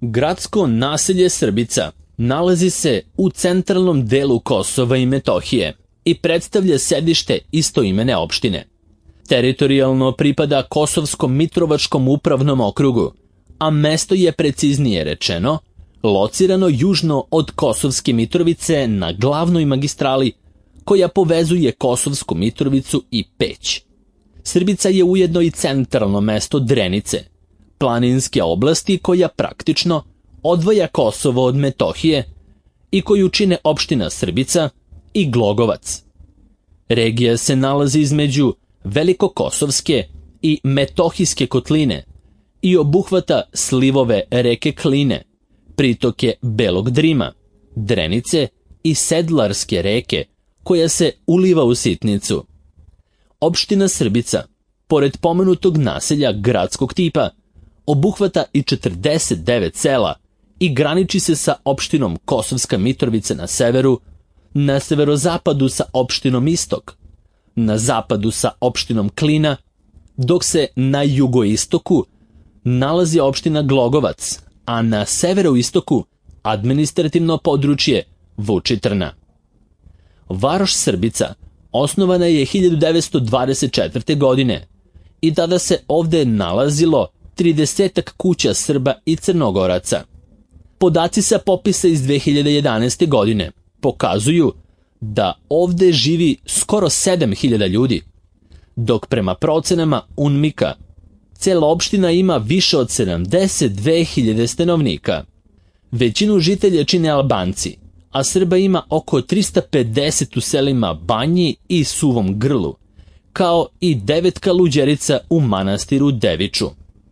Gradsko naselje Srbica nalazi se u centralnom delu Kosova i Metohije i predstavlja sedište istoimene opštine. Teritorijalno pripada Kosovskom Mitrovačkom upravnom okrugu, a mesto je, preciznije rečeno, locirano južno od Kosovske Mitrovice na glavnoj magistrali koja povezuje Kosovsku Mitrovicu i Peć. Srbica je ujedno i centralno mesto Drenice, planinske oblasti koja praktično odvaja Kosovo od Metohije i koju čine opština Srbica i Glogovac. Regija se nalazi između Velikokosovske i Metohijske kotline i obuhvata slivove reke Kline, pritoke Belog Drima, Drenice i Sedlarske reke koja se uliva u Sitnicu. Opština Srbica, pored pomenutog naselja gradskog tipa, obuhvata i 49 sela i graniči se sa opštinom Kosovska Mitrovica na severu, na severozapadu sa opštinom Istok, na zapadu sa opštinom Klina, dok se na jugoistoku nalazi opština Glogovac, a na severoistoku administrativno područje Vučitrna. Varoš Srbica osnovana je 1924. godine i tada se ovde nalazilo 30 kuća Srba i Crnogoraca. Podaci sa popisa iz 2011. godine pokazuju da ovde živi skoro 7000 ljudi, dok prema procenama UNMIK-a cela opština ima više od 72.000 stanovnika. Većinu žitelja čine Albanci, a Srba ima oko 350 u selima Banji i Suvom Grlu, kao i 9 kaluđerica u manastiru Deviču.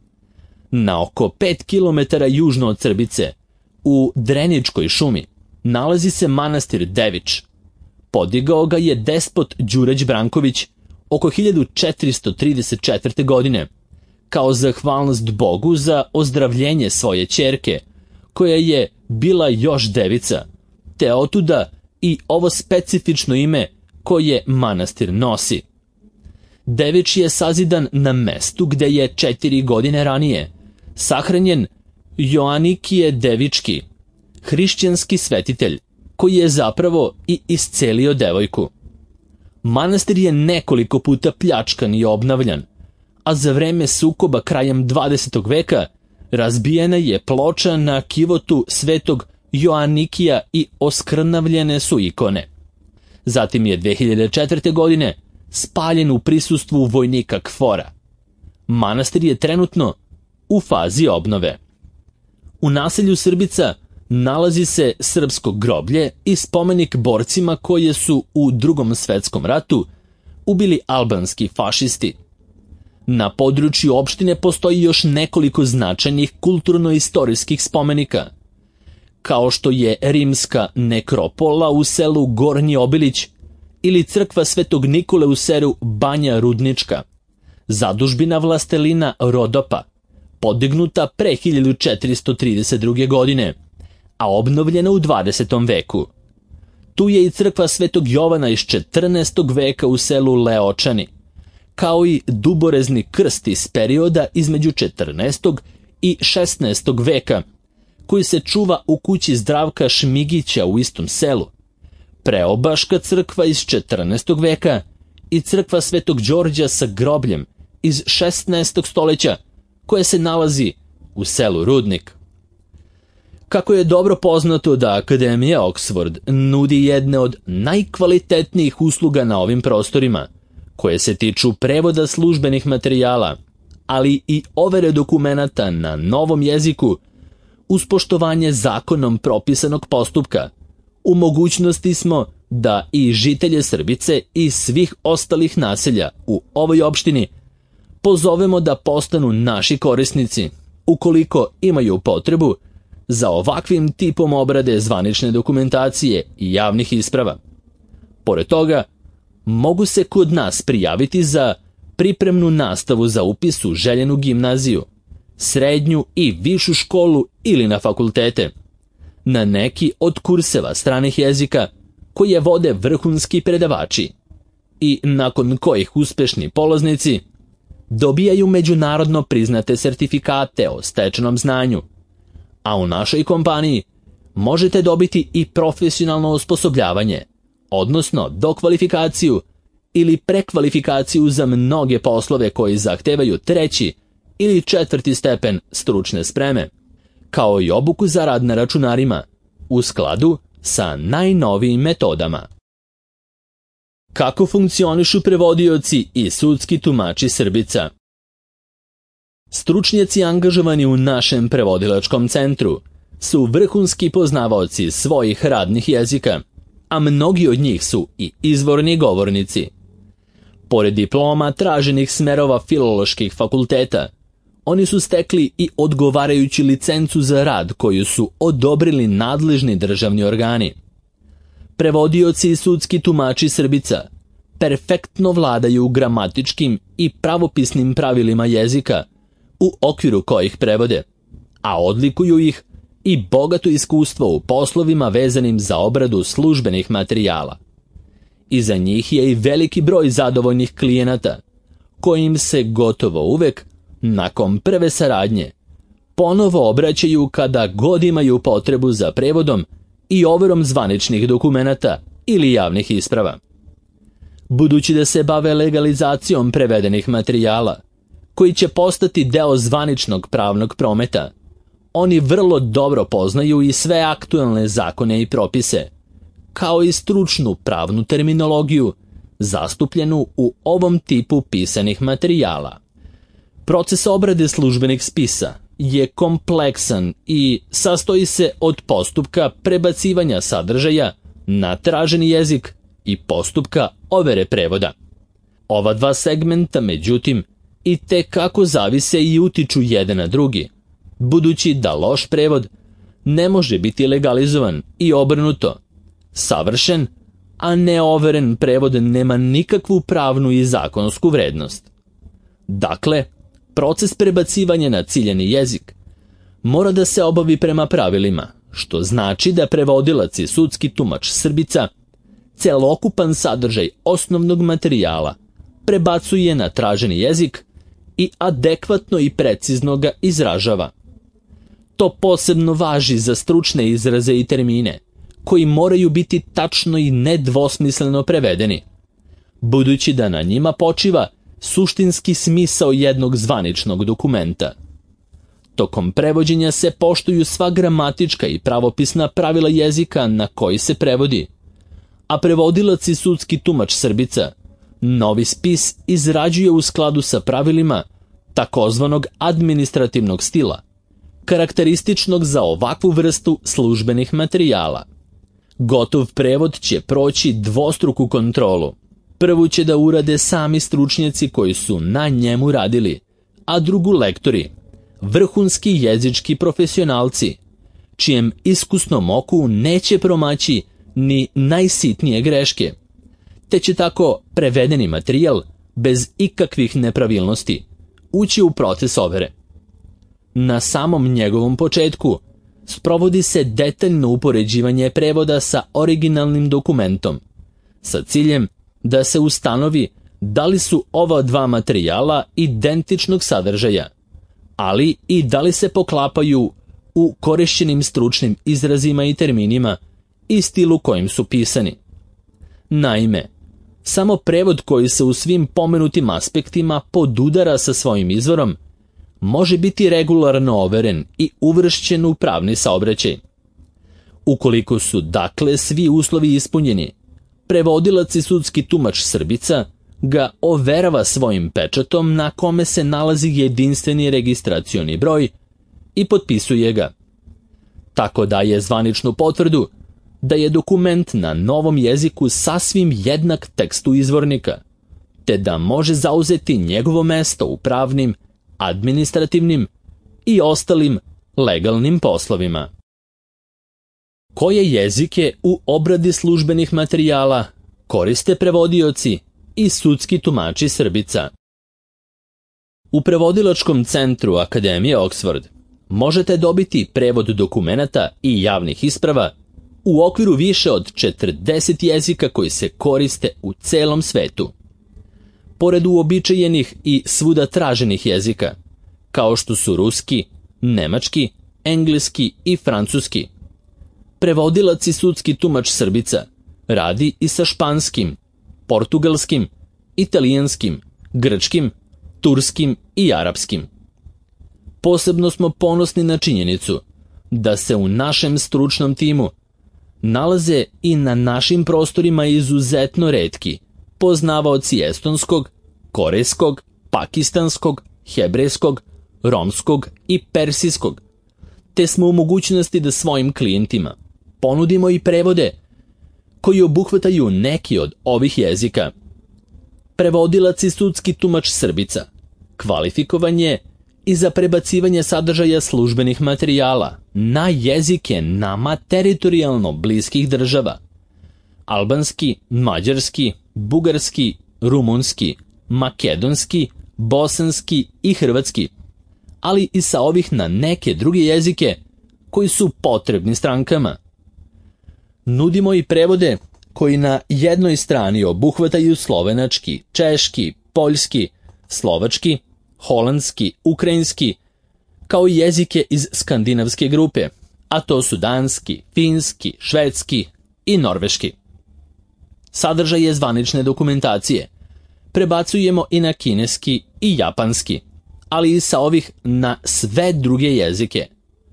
Na oko 5 km južno od Srbice, u Dreničkoj šumi, nalazi se manastir Devič. Podigao ga je despot Đureć Branković oko 1434. godine, kao zahvalnost Bogu za ozdravljenje svoje ćerke, koja je bila još devica, te otuda i ovo specifično ime koje manastir nosi. Devič je sazidan na mestu gde je 4 godine ranije sahranjen Joanikije Devički, hrišćanski svetitelj, koji je zapravo i iscelio devojku. Manastir je nekoliko puta pljačkan i obnavljan, a za vreme sukoba krajem 20. veka razbijena je ploča na kivotu svetog Joanikija i oskrnavljene su ikone. Zatim je 2004. godine spaljen u prisustvu vojnika KFOR-a. Manastir je trenutno u fazi obnove. U naselju Srbica nalazi se srpsko groblje i spomenik borcima koje su u Drugom svetskom ratu ubili albanski fašisti. Na području opštine postoji još nekoliko značajnih kulturno-istorijskih spomenika, kao što je rimska nekropola u selu Gornji Obilić ili crkva Svetog Nikole u selu Banja Rudnička, zadužbina vlastelina Rodopa, podignuta pre 1432. godine, a obnovljena u 20. veku. Tu je i crkva Svetog Jovana iz 14. veka u selu Leočani, kao i duborezni krst iz perioda između 14. i 16. veka, koji se čuva u kući Zdravka Šmigića u istom selu, preobaška crkva iz 14. veka i crkva Svetog Đorđa sa grobljem iz 16. stoljeća, koja se nalazi u selu Rudnik. Kako je dobro poznato da Akademija Oxford nudi jedne od najkvalitetnijih usluga na ovim prostorima, koje se tiču prevoda službenih materijala, ali i overe dokumenata na novom jeziku, uz poštovanje zakonom propisanog postupka, u mogućnosti smo da i žitelje Srbice i svih ostalih naselja u ovoj opštini pozovemo da postanu naši korisnici, ukoliko imaju potrebu za ovakvim tipom obrade zvanične dokumentacije i javnih isprava. Pored toga, mogu se kod nas prijaviti za pripremnu nastavu za upis u željenu gimnaziju, srednju i višu školu ili na fakultete, na neki od kurseva stranih jezika koje vode vrhunski predavači i nakon kojih uspešni polaznici dobijaju međunarodno priznate sertifikate o stečenom znanju, a u našoj kompaniji možete dobiti i profesionalno osposobljavanje, odnosno dokvalifikaciju ili prekvalifikaciju za mnoge poslove koji zahtevaju 3. ili 4. stepen stručne spreme, kao i obuku za rad na računarima, u skladu sa najnovijim metodama. Kako funkcionišu prevodioci i sudski tumači srbica? Stručnjaci angažovani u našem prevodilačkom centru su vrhunski poznavaoci svojih radnih jezika, a mnogi od njih su i izvorni govornici. Pored diploma traženih smerova filoloških fakulteta, oni su stekli i odgovarajuću licencu za rad koju su odobrili nadležni državni organi. Prevodioci i sudski tumači srbica perfektno vladaju gramatičkim i pravopisnim pravilima jezika u okviru kojih prevode, a odlikuju ih i bogato iskustvo u poslovima vezanim za obradu službenih materijala. Iza njih je i veliki broj zadovoljnih klijenata, kojim se gotovo uvek, nakon prve saradnje, ponovo obraćaju kada god imaju potrebu za prevodom i overom zvaničnih dokumenata ili javnih isprava. Budući da se bave legalizacijom prevedenih materijala, koji će postati deo zvaničnog pravnog prometa, oni vrlo dobro poznaju i sve aktuelne zakone i propise, kao i stručnu pravnu terminologiju zastupljenu u ovom tipu pisanih materijala. Proces obrade službenih spisa je kompleksan i sastoji se od postupka prebacivanja sadržaja na traženi jezik i postupka overe prevoda. Ova dva segmenta, međutim, i tekako zavise i utiču jedan na drugi, budući da loš prevod ne može biti legalizovan i obrnuto. Savršen, a neoveren prevod nema nikakvu pravnu i zakonsku vrednost. Dakle, proces prebacivanja na ciljani jezik mora da se obavi prema pravilima, što znači da prevodilac i sudski tumač srbica celokupan sadržaj osnovnog materijala prebacuje na traženi jezik i adekvatno i precizno ga izražava. To posebno važi za stručne izraze i termine, koji moraju biti tačno i nedvosmisleno prevedeni, budući da na njima počiva suštinski smisao jednog zvaničnog dokumenta. Tokom prevođenja se poštuju sva gramatička i pravopisna pravila jezika na koji se prevodi, a prevodilac i sudski tumač srbica novi spis izrađuje u skladu sa pravilima takozvanog administrativnog stila, karakterističnog za ovakvu vrstu službenih materijala. Gotov prevod će proći dvostruku kontrolu. Prvu će da urade sami stručnjaci koji su na njemu radili, a drugu lektori, vrhunski jezički profesionalci, čijem iskusnom oku neće promaći ni najsitnije greške, te će tako prevedeni materijal bez ikakvih nepravilnosti ući u proces overe. Na samom njegovom početku sprovodi se detaljno upoređivanje prevoda sa originalnim dokumentom, sa ciljem da se ustanovi da li su ova dva materijala identičnog sadržaja, ali i da li se poklapaju u korišćenim stručnim izrazima i terminima i stilu kojim su pisani. Naime, samo prevod koji se u svim pomenutim aspektima podudara sa svojim izvorom može biti regularno overen i uvršćen u pravni saobraćaj. Ukoliko su dakle svi uslovi ispunjeni, prevodilac i sudski tumač srbica ga overava svojim pečatom na kome se nalazi jedinstveni registracioni broj i potpisuje ga. Tako daje zvaničnu potvrdu da je dokument na novom jeziku sasvim jednak tekstu izvornika, te da može zauzeti njegovo mesto u pravnim, administrativnim i ostalim legalnim poslovima. Koje jezike u obradi službenih materijala koriste prevodioci i sudski tumači srbica? U prevodilačkom centru Akademije Oxford možete dobiti prevod dokumenata i javnih isprava u okviru više od 40 jezika koji se koriste u celom svetu. Pored uobičajenih i svuda traženih jezika, kao što su ruski, nemački, engleski i francuski. Prevodilac i sudski tumač Srbica radi i sa španskim, portugalskim, italijanskim, grčkim, turskim i arapskim. Posebno smo ponosni na činjenicu da se u našem stručnom timu nalaze i na našim prostorima izuzetno retki poznavaoci estonskog, korejskog, pakistanskog, hebrejskog, romskog i persijskog, te smo u mogućnosti da svojim klijentima ponudimo i prevode koji obuhvataju neki od ovih jezika. Prevodilac i sudski tumač Srbica kvalifikovan je i za prebacivanje sadržaja službenih materijala na jezike nama teritorijalno bliskih država: albanski, mađarski, bugarski, rumunski, makedonski, bosanski i hrvatski, ali i sa ovih na neke druge jezike koji su potrebni strankama. Nudimo i prevode koji na jednoj strani obuhvataju slovenački, češki, poljski, slovački, holandski, ukrajinski, kao i jezike iz skandinavske grupe, a to su danski, finski, švedski i norveški. Sadržaje zvanične dokumentacije prebacujemo i na kineski i japanski, ali i sa ovih na sve druge jezike.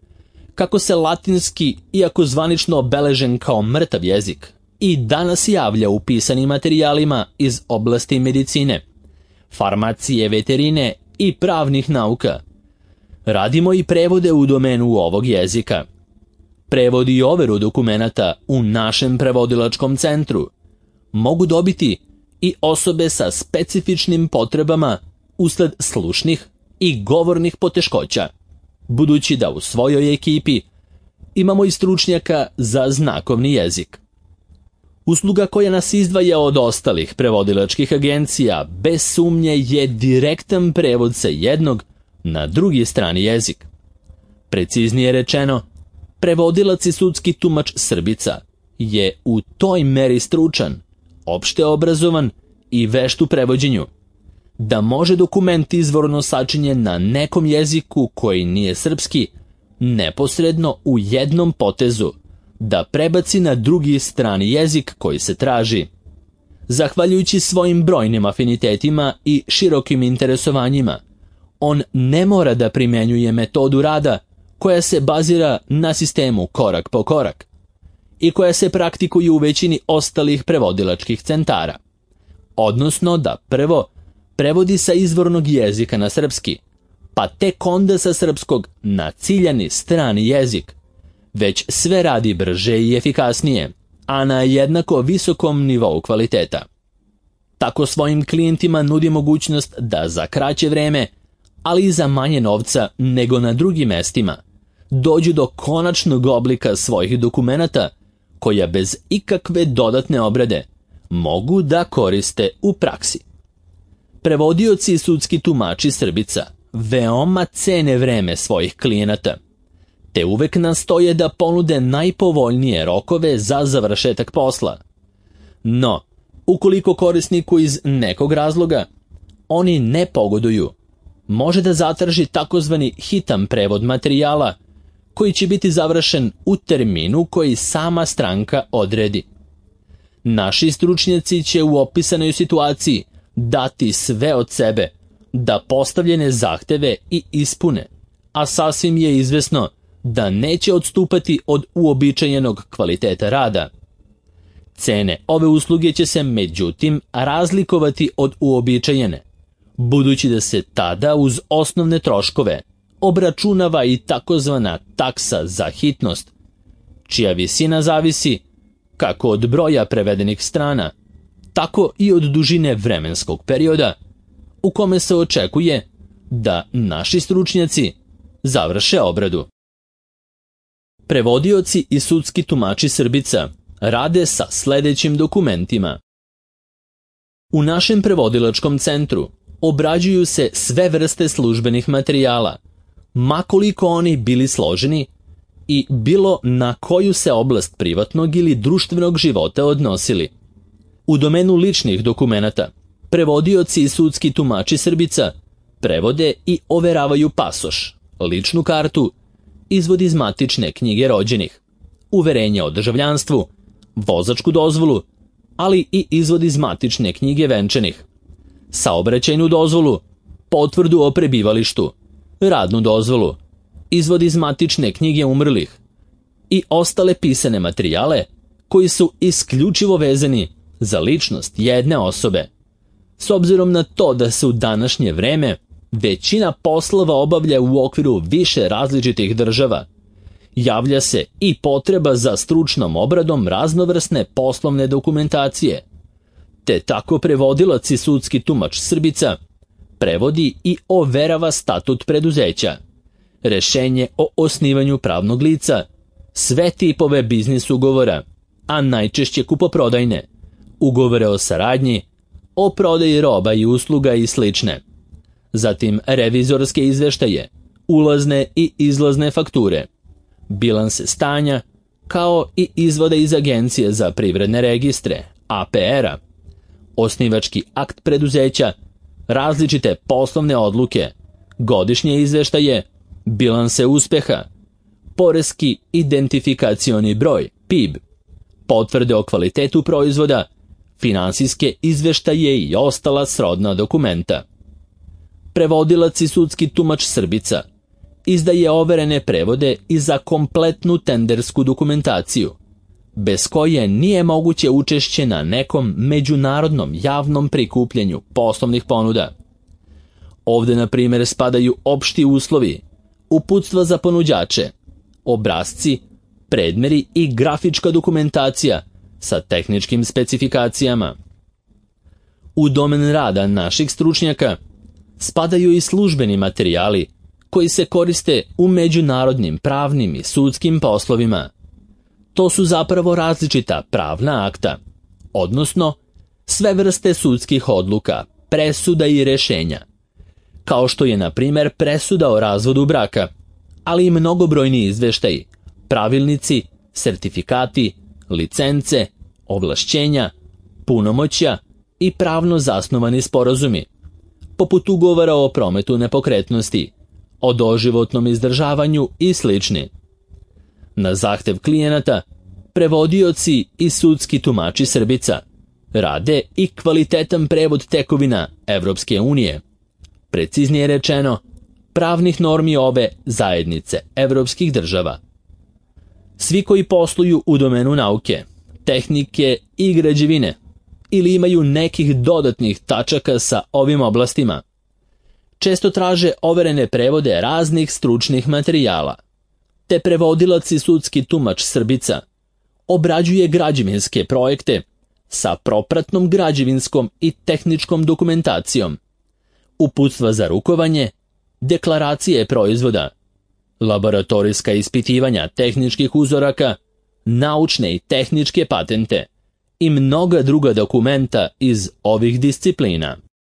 Kako se latinski, iako zvanično obeležen kao mrtav jezik, i danas javlja u pisanim materijalima iz oblasti medicine, farmacije, veterine i pravnih nauka, radimo i prevode u domenu ovog jezika. Prevod i overu dokumenata u našem prevodilačkom centru mogu dobiti i osobe sa specifičnim potrebama usled slušnih i govornih poteškoća, budući da u svojoj ekipi imamo i stručnjaka za znakovni jezik. Usluga koja nas izdvaja od ostalih prevodilačkih agencija bez sumnje je direktan prevod sa jednog na drugi strani jezik. Preciznije rečeno, prevodilac i sudski tumač Srbica je u toj meri stručan, opšte obrazovan i vešt u prevođenju, da može dokument izvorno sačinjen na nekom jeziku koji nije srpski, neposredno u jednom potezu da prebaci na drugi strani jezik koji se traži. Zahvaljujući svojim brojnim afinitetima i širokim interesovanjima, on ne mora da primjenjuje metodu rada koja se bazira na sistemu korak po korak i koja se praktikuje u većini ostalih prevodilačkih centara, odnosno da prvo prevodi sa izvornog jezika na srpski, pa tek onda sa srpskog na ciljani strani jezik, već sve radi brže i efikasnije, a na jednako visokom nivou kvaliteta. Tako svojim klijentima nudi mogućnost da za kraće vreme, ali i za manje novca nego na drugim mestima, dođu do konačnog oblika svojih dokumenata koja bez ikakve dodatne obrade mogu da koriste u praksi. Prevodioci i sudski tumači Srbica veoma cene vreme svojih klijenata, te uvek nastoje da ponude najpovoljnije rokove za završetak posla. No, ukoliko korisniku iz nekog razloga oni ne pogoduju, može da zatraži takozvani hitan prevod materijala koji će biti završen u terminu koji sama stranka odredi. Naši stručnjaci će u opisanoj situaciji dati sve od sebe da postavljene zahteve i ispune, a sasvim je izvesno da neće odstupati od uobičajenog kvaliteta rada. Cene ove usluge će se međutim razlikovati od uobičajene, budući da se tada uz osnovne troškove obračunava i takozvana taksa za hitnost, čija visina zavisi kako od broja prevedenih strana, tako i od dužine vremenskog perioda u kome se očekuje da naši stručnjaci završe obradu. Prevodioci i sudski tumači Srbica rade sa sledećim dokumentima. U našem prevodilačkom centru obrađuju se sve vrste službenih materijala, ma koliko oni bili složeni i bilo na koju se oblast privatnog ili društvenog života odnosili. U domenu ličnih dokumenata, prevodioci i sudski tumači Srbica prevode i overavaju pasoš, ličnu kartu izvod iz matične knjige rođenih, uverenje o državljanstvu, vozačku dozvolu, ali i izvod iz matične knjige venčanih, saobraćajnu dozvolu, potvrdu o prebivalištu, radnu dozvolu, izvod iz matične knjige umrlih i ostale pisane materijale koji su isključivo vezani za ličnost jedne osobe. S obzirom na to da se u današnje vreme većina poslova obavlja u okviru više različitih država, javlja se i potreba za stručnom obradom raznovrsne poslovne dokumentacije, te tako prevodilac i sudski tumač Srbica prevodi i overava statut preduzeća, rešenje o osnivanju pravnog lica, sve tipove biznis ugovora, a najčešće kupoprodajne, ugovore o saradnji, o prodaji roba i usluga i slične. Zatim revizorske izveštaje, ulazne i izlazne fakture, bilanse stanja, kao i izvode iz Agencije za privredne registre, APR-a, osnivački akt preduzeća, različite poslovne odluke, godišnje izveštaje, bilanse uspeha, poreski identifikacioni broj, PIB, potvrde o kvalitetu proizvoda, finansijske izveštaje i ostala srodna dokumenta. Prevodilac i sudski tumač Srbica izdaje overene prevode i za kompletnu tendersku dokumentaciju, bez koje nije moguće učešće na nekom međunarodnom javnom prikupljanju poslovnih ponuda. Ovde, na primjer, spadaju opšti uslovi, uputstva za ponuđače, obrasci, predmeri i grafička dokumentacija sa tehničkim specifikacijama. U domen rada naših stručnjaka spadaju i službeni materijali koji se koriste u međunarodnim pravnim i sudskim poslovima. To su zapravo različita pravna akta, odnosno sve vrste sudskih odluka, presuda i rešenja, kao što je, na primjer, presuda o razvodu braka, ali i mnogobrojni izveštaji, pravilnici, sertifikati, licence, ovlašćenja, punomoćja i pravno zasnovani sporazumi, poput ugovora o prometu nepokretnosti, o doživotnom izdržavanju i slični. Na zahtev klijenata, prevodioci i sudski tumači Srbica rade i kvalitetan prevod tekovina Evropske unije, preciznije rečeno, pravnih normi ove zajednice evropskih država. Svi koji posluju u domenu nauke, tehnike i građevine ili imaju nekih dodatnih tačaka sa ovim oblastima, često traže overene prevode raznih stručnih materijala, te prevodilac i sudski tumač Srbica obrađuje građevinske projekte sa propratnom građevinskom i tehničkom dokumentacijom, uputstva za rukovanje, deklaracije proizvoda, laboratorijska ispitivanja tehničkih uzoraka, naučne i tehničke patente i mnoga druga dokumenta iz ovih disciplina.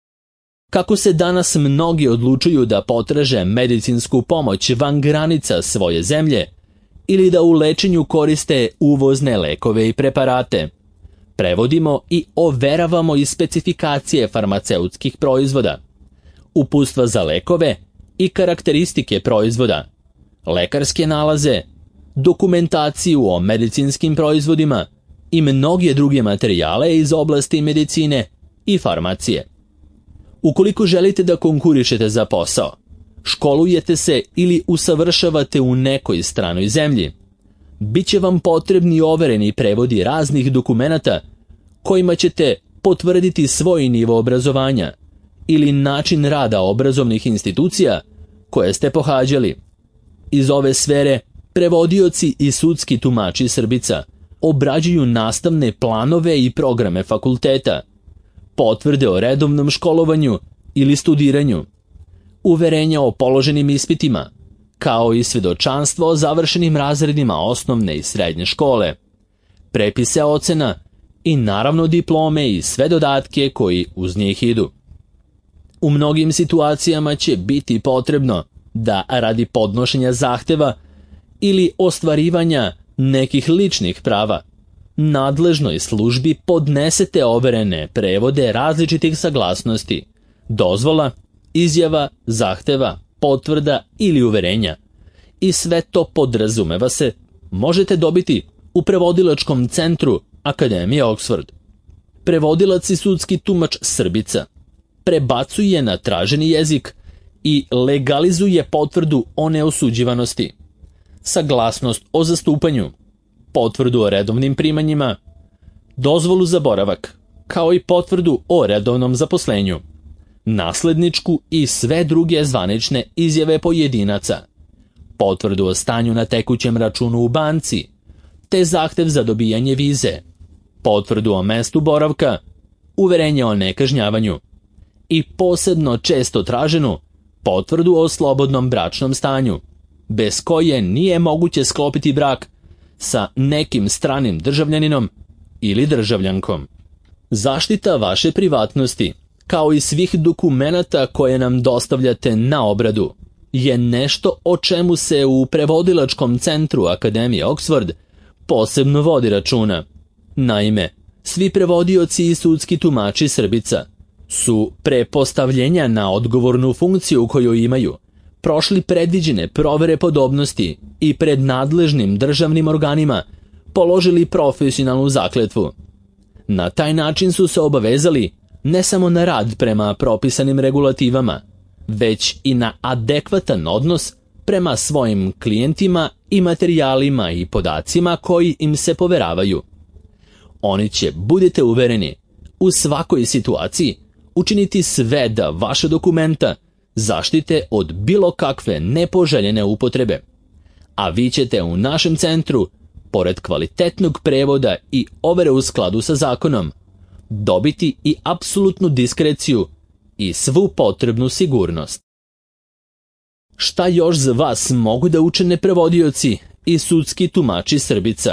Kako se danas mnogi odlučuju da potraže medicinsku pomoć van granica svoje zemlje ili da u lečenju koriste uvozne lekove i preparate, prevodimo i overavamo i specifikacije farmaceutskih proizvoda, uputstva za lekove i karakteristike proizvoda, lekarske nalaze, dokumentaciju o medicinskim proizvodima i mnoge druge materijale iz oblasti medicine i farmacije. Ukoliko želite da konkurišete za posao, školujete se ili usavršavate u nekoj stranoj zemlji, bit će vam potrebni overeni prevodi raznih dokumenata kojima ćete potvrditi svoj nivo obrazovanja ili način rada obrazovnih institucija koje ste pohađali. Iz ove sfere prevodioci i sudski tumači Srbica obrađuju nastavne planove i programe fakulteta, potvrde o redovnom školovanju ili studiranju, uverenja o položenim ispitima, kao i svedočanstvo o završenim razredima osnovne i srednje škole, prepise ocena i naravno diplome i sve dodatke koji uz njih idu. U mnogim situacijama će biti potrebno da radi podnošenja zahteva ili ostvarivanja nekih ličnih prava nadležnoj službi podnesete overene prevode različitih saglasnosti, dozvola, izjava, zahteva, potvrda ili uverenja i sve to podrazumeva se, možete dobiti u prevodilačkom centru Akademije Oxford. Prevodilac i sudski tumač Srbica prebacuje na traženi jezik i legalizuje potvrdu o neosuđivanosti, saglasnost o zastupanju, potvrdu o redovnim primanjima, dozvolu za boravak, kao i potvrdu o redovnom zaposlenju, nasledničku i sve druge zvanične izjave pojedinaca, potvrdu o stanju na tekućem računu u banci, te zahtev za dobijanje vize, potvrdu o mestu boravka, uverenje o nekažnjavanju i posebno često traženu potvrdu o slobodnom bračnom stanju, bez koje nije moguće sklopiti brak sa nekim stranim državljaninom ili državljankom. Zaštita vaše privatnosti, kao i svih dokumenata koje nam dostavljate na obradu, je nešto o čemu se u prevodilačkom centru Akademije Oxford posebno vodi računa. Naime, svi prevodioci i sudski tumači Srbica su pre postavljenja na odgovornu funkciju koju imaju prošli predviđene provere podobnosti i pred nadležnim državnim organima položili profesionalnu zakletvu. Na taj način su se obavezali ne samo na rad prema propisanim regulativama, već i na adekvatan odnos prema svojim klijentima i materijalima i podacima koji im se poveravaju. Oni će, budite uvereni, u svakoj situaciji učiniti sve da vaše dokumenta zaštite od bilo kakve nepoželjene upotrebe, a vi ćete u našem centru, pored kvalitetnog prevoda i overe u skladu sa zakonom, dobiti i apsolutnu diskreciju i svu potrebnu sigurnost. Šta još za vas mogu da učine prevodioci i sudski tumači Srbica?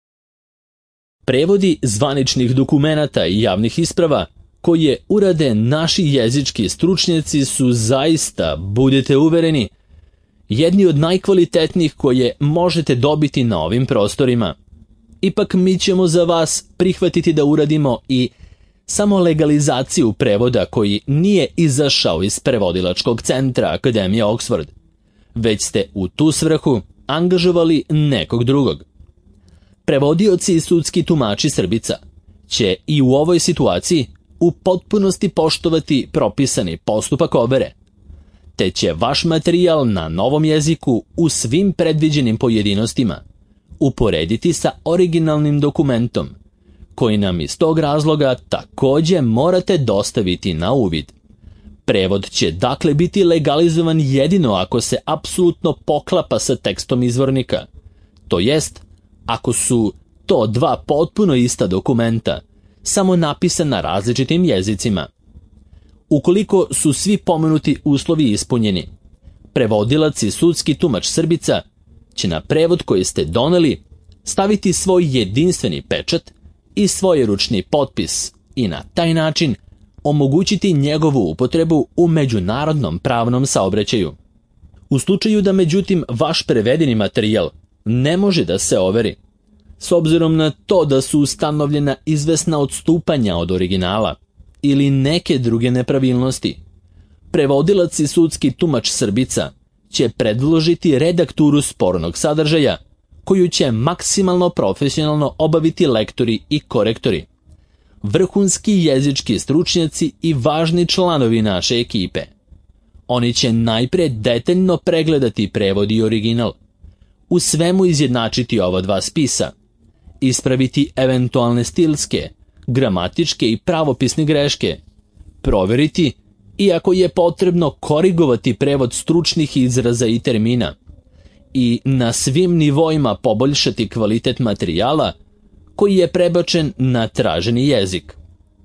Prevodi zvaničnih dokumenata i javnih isprava koje urade naši jezički stručnjaci su zaista, budete uvereni, jedni od najkvalitetnijih koje možete dobiti na ovim prostorima. Ipak mi ćemo za vas prihvatiti da uradimo i samo legalizaciju prevoda koji nije izašao iz prevodilačkog centra Akademije Oxford, već ste u tu svrhu angažovali nekog drugog. Prevodioci i sudski tumači Srbica će i u ovoj situaciji u potpunosti poštovati propisani postupak overe, te će vaš materijal na novom jeziku u svim predviđenim pojedinostima uporediti sa originalnim dokumentom, koji nam iz tog razloga takođe morate dostaviti na uvid. Prevod će dakle biti legalizovan jedino ako se apsolutno poklapa sa tekstom izvornika, to jest ako su to dva potpuno ista dokumenta, samo napisana različitim jezicima. Ukoliko su svi pomenuti uslovi ispunjeni, prevodilac i sudski tumač Srbica će na prevod koji ste doneli staviti svoj jedinstveni pečat i svoj ručni potpis i na taj način omogućiti njegovu upotrebu u međunarodnom pravnom saobraćaju. U slučaju da međutim vaš prevedeni materijal ne može da se overi, s obzirom na to da su ustanovljena izvesna odstupanja od originala ili neke druge nepravilnosti, prevodilac i sudski tumač Srbica će predložiti redakturu spornog sadržaja koju će maksimalno profesionalno obaviti lektori i korektori, vrhunski jezički stručnjaci i važni članovi naše ekipe. Oni će najpre detaljno pregledati prevod i original, u svemu izjednačiti ova dva spisa, ispraviti eventualne stilske, gramatičke i pravopisne greške, proveriti i ako je potrebno korigovati prevod stručnih izraza i termina i na svim nivoima poboljšati kvalitet materijala koji je prebačen na traženi jezik.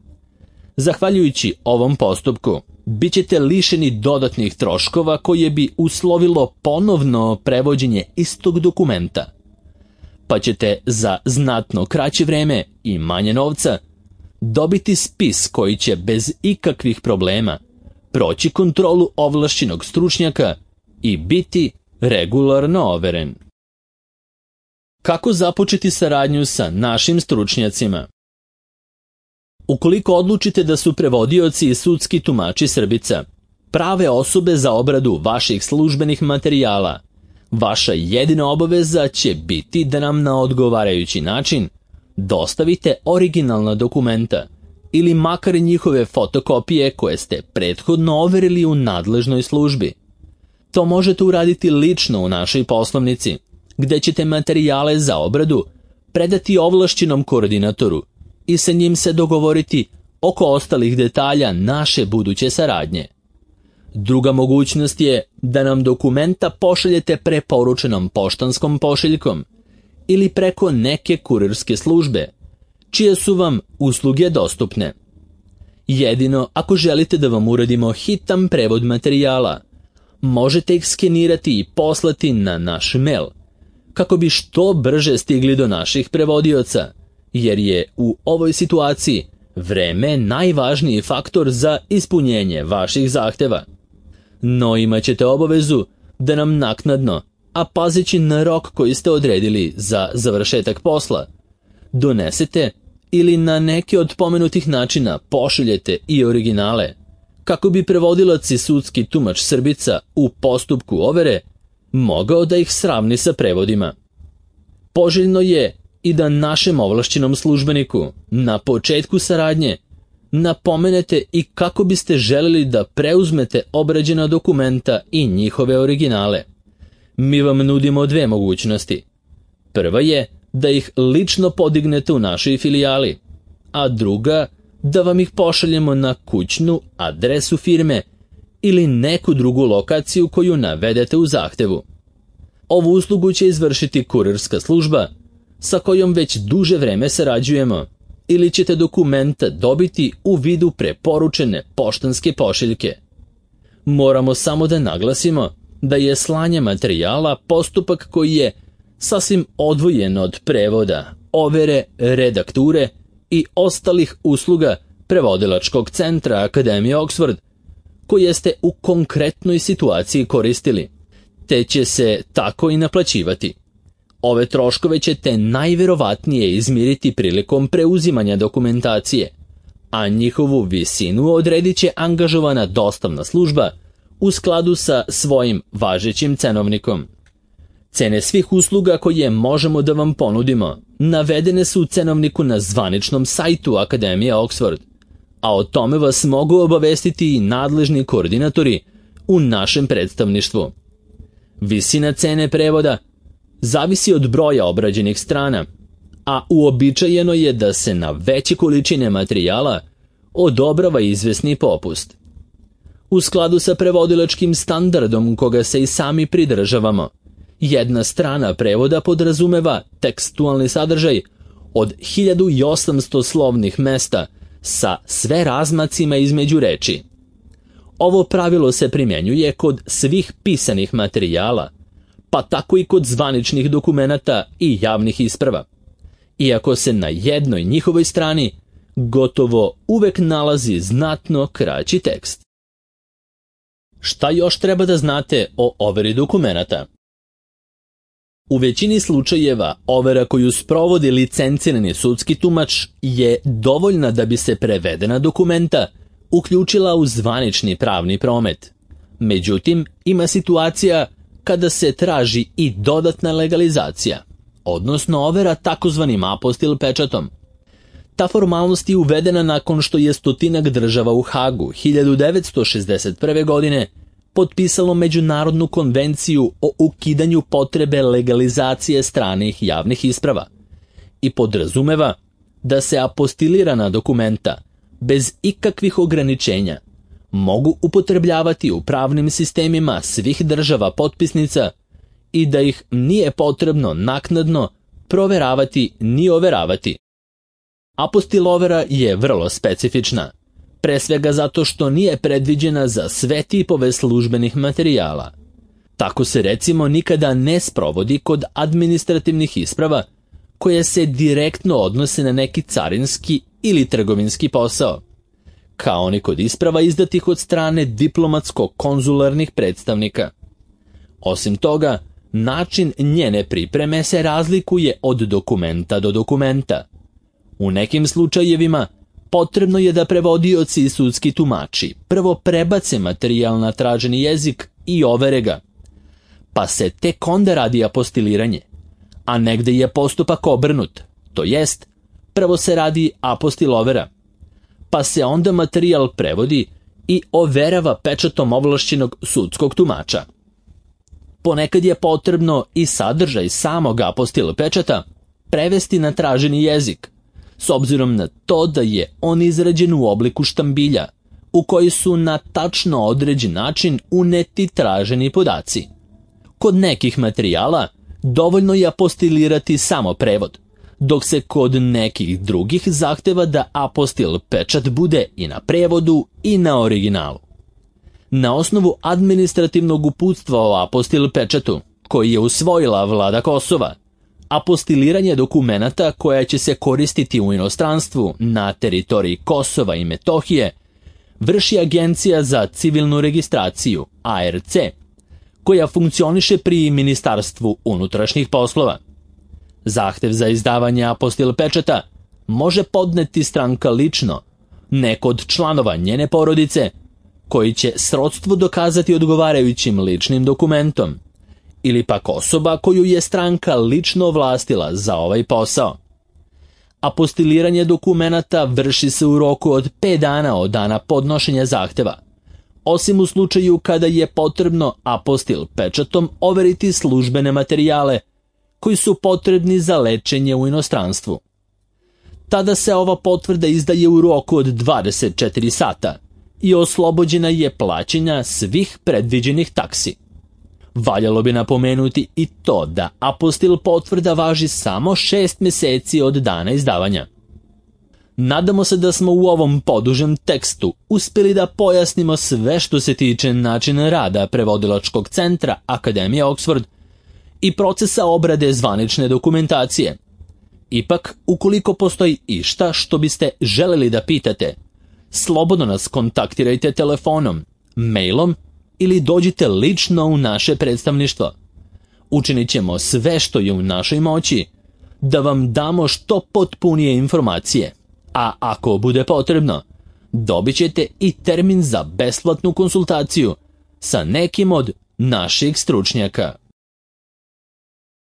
Zahvaljujući ovom postupku, bit ćete lišeni dodatnih troškova koje bi uslovilo ponovno prevođenje istog dokumenta, pa ćete za znatno kraće vreme i manje novca dobiti spis koji će bez ikakvih problema proći kontrolu ovlašćenog stručnjaka i biti regularno overen. Kako započeti saradnju sa našim stručnjacima? Ukoliko odlučite da su prevodioci i sudski tumači Srbica prave osobe za obradu vaših službenih materijala, Vaša jedina obaveza će biti da nam na odgovarajući način dostavite originalna dokumenta ili makar njihove fotokopije koje ste prethodno overili u nadležnoj službi. To možete uraditi lično u našoj poslovnici, gde ćete materijale za obradu predati ovlašćenom koordinatoru i sa njim se dogovoriti oko ostalih detalja naše buduće saradnje. Druga mogućnost je da nam dokumenta pošaljete preporučenom poštanskom pošiljkom ili preko neke kurirske službe, čije su vam usluge dostupne. Jedino ako želite da vam uradimo hitan prevod materijala, možete ih skenirati i poslati na naš mail, kako bi što brže stigli do naših prevodioca, jer je u ovoj situaciji vreme najvažniji faktor za ispunjenje vaših zahteva. No imat ćete obavezu da nam naknadno, a pazeći na rok koji ste odredili za završetak posla, donesete ili na neki od pomenutih načina pošaljete i originale, kako bi prevodilac i sudski tumač Srbica u postupku overe mogao da ih sravni sa prevodima. Poželjno je i da našem ovlašćenom službeniku na početku saradnje napomenete i kako biste želeli da preuzmete obrađena dokumenta i njihove originale. Mi vam nudimo dve mogućnosti. Prva je da ih lično podignete u našoj filijali, a druga da vam ih pošaljemo na kućnu adresu firme ili neku drugu lokaciju koju navedete u zahtevu. Ovu uslugu će izvršiti kurirska služba sa kojom već duže vreme sarađujemo, ili ćete dokumenta dobiti u vidu preporučene poštanske pošiljke. Moramo samo da naglasimo da je slanje materijala postupak koji je sasvim odvojen od prevoda, overe, redakture i ostalih usluga prevodilačkog centra Akademije Oxford, koje ste u konkretnoj situaciji koristili, te će se tako i naplaćivati. Ove troškove ćete najverovatnije izmiriti prilikom preuzimanja dokumentacije, a njihovu visinu odredit će angažovana dostavna služba u skladu sa svojim važećim cenovnikom. Cene svih usluga koje možemo da vam ponudimo navedene su u cenovniku na zvaničnom sajtu Akademije Oxford, a o tome vas mogu obavestiti i nadležni koordinatori u našem predstavništvu. Visina cene prevoda zavisi od broja obrađenih strana, a uobičajeno je da se na veće količine materijala odobrava izvesni popust. U skladu sa prevodilačkim standardom koga se i sami pridržavamo, jedna strana prevoda podrazumeva tekstualni sadržaj od 1800 slovnih mesta sa sve razmacima između reči. Ovo pravilo se primjenjuje kod svih pisanih materijala, pa tako i kod zvaničnih dokumenata i javnih isprava, iako se na jednoj njihovoj strani gotovo uvek nalazi znatno kraći tekst. Šta još treba da znate o overi dokumenata? U većini slučajeva overa koju sprovodi licencirani sudski tumač je dovoljna da bi se prevedena dokumenta uključila u zvanični pravni promet. Međutim, ima situacija kada se traži i dodatna legalizacija, odnosno overa takozvanim apostil pečatom. Ta formalnost je uvedena nakon što je 100 država u Hagu 1961. godine potpisalo Međunarodnu konvenciju o ukidanju potrebe legalizacije stranih javnih isprava i podrazumeva da se apostilirana dokumenta bez ikakvih ograničenja mogu upotrebljavati u pravnim sistemima svih država potpisnica i da ih nije potrebno naknadno proveravati ni overavati. Apostilovera je vrlo specifična, pre svega zato što nije predviđena za sve tipove službenih materijala. Tako se recimo nikada ne sprovodi kod administrativnih isprava koje se direktno odnose na neki carinski ili trgovinski posao, kao ni kod isprava izdatih od strane diplomatsko-konzularnih predstavnika. Osim toga, način njene pripreme se razlikuje od dokumenta do dokumenta. U nekim slučajevima potrebno je da prevodioci i sudski tumači prvo prebace materijal na traženi jezik i overe ga, pa se tek onda radi apostiliranje, a negde je postupak obrnut, to jest, prvo se radi apostilovera, pa se onda materijal prevodi i overava pečatom ovlašćenog sudskog tumača. Ponekad je potrebno i sadržaj samog apostil pečata prevesti na traženi jezik, s obzirom na to da je on izrađen u obliku štambilja, u koji su na tačno određen način uneti traženi podaci. Kod nekih materijala dovoljno je apostilirati samo prevod, dok se kod nekih drugih zahteva da apostil pečat bude i na prevodu i na originalu. Na osnovu administrativnog uputstva o apostil pečatu, koji je usvojila vlada Kosova, apostiliranje dokumenata koja će se koristiti u inostranstvu na teritoriji Kosova i Metohije vrši Agencija za civilnu registraciju, ARC, koja funkcioniše pri Ministarstvu unutrašnjih poslova. Zahtev za izdavanje apostil pečata može podneti stranka lično, neko od članova njene porodice, koji će srodstvo dokazati odgovarajućim ličnim dokumentom, ili pak osoba koju je stranka lično ovlastila za ovaj posao. Apostiliranje dokumenata vrši se u roku od 5 dana od dana podnošenja zahteva, osim u slučaju kada je potrebno apostil pečatom overiti službene materijale koji su potrebni za lečenje u inostranstvu. Tada se ova potvrda izdaje u roku od 24 sata i oslobođena je plaćanja svih predviđenih taksi. Valjalo bi napomenuti i to da apostil potvrda važi samo 6 meseci od dana izdavanja. Nadamo se da smo u ovom podužem tekstu uspjeli da pojasnimo sve što se tiče načina rada prevodilačkog centra Akademije Oxford i procesa obrade zvanične dokumentacije. Ipak, ukoliko postoji išta što biste želeli da pitate, slobodno nas kontaktirajte telefonom, mailom ili dođite lično u naše predstavništvo. Učinit ćemo sve što je u našoj moći da vam damo što potpunije informacije, a ako bude potrebno, dobit ćete i termin za besplatnu konsultaciju sa nekim od naših stručnjaka.